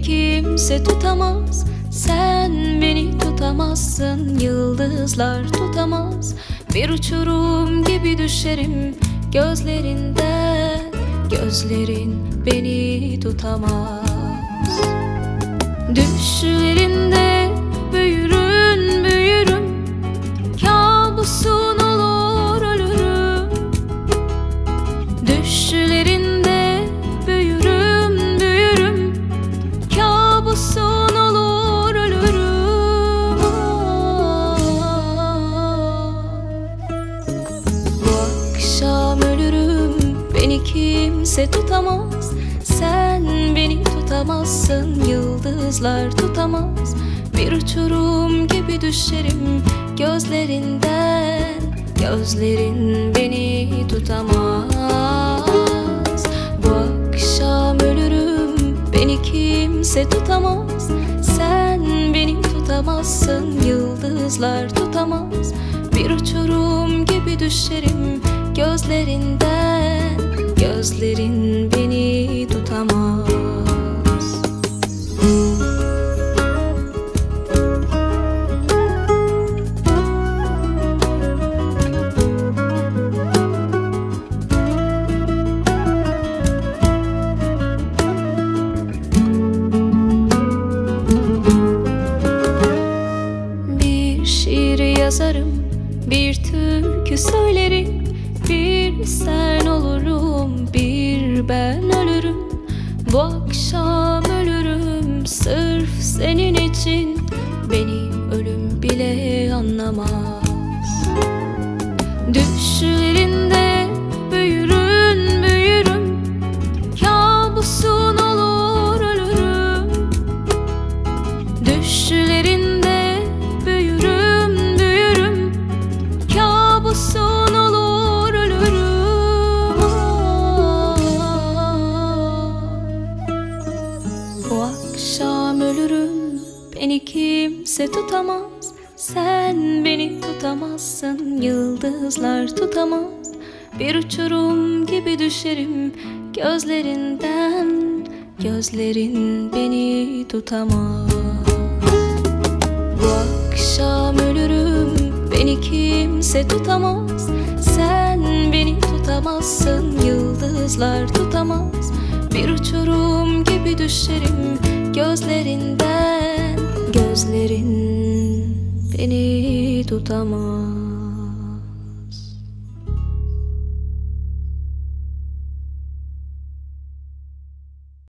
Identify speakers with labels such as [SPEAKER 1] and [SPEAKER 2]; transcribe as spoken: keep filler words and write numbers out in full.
[SPEAKER 1] kimse tutamaz, sen beni tutamazsın. Yıldızlar tutamaz, bir uçurum gibi düşerim gözlerinden. Gözlerin beni tutamaz. Düşlerinde büyürüm, büyürüm, kabusun olur ölürüm. Düşlerinde büyürüm, büyürüm, kabusun olur ölürüm. Bu akşam ölürüm, beni kimse tutamaz, sen beni tutamazsın. Yıldızlar tutamaz, bir uçurum gibi düşerim gözlerinden. Gözlerin beni tutamaz. Bu akşam ölürüm, beni kimse tutamaz, sen beni tutamazsın. Yıldızlar tutamaz, bir uçurum gibi düşerim gözlerinden. Gözlerin beni tutamaz. Bir şiir yazarım, bir türkü söylerim, bir sen olurum, bir ben ölürüm. Bu akşam ölürüm sırf senin için, beni ölüm bile anlamaz. Düşlerinde büyürüm, büyürüm, kabusun olur ölürüm. Düşlerinde büyürüm, büyürüm, kabusun olur ölürüm. Bu akşam ölürüm, beni kimse tutamaz, sen beni tutamazsın. Yıldızlar tutamaz, bir uçurum gibi düşerim gözlerinden. Gözlerin beni tutamaz. Bu akşam ölürüm, beni kimse tutamaz, sen beni tutamazsın. Yıldızlar tutamaz, bir uçurum gibi düşerim gözlerinden. Gözlerin beni tutamaz.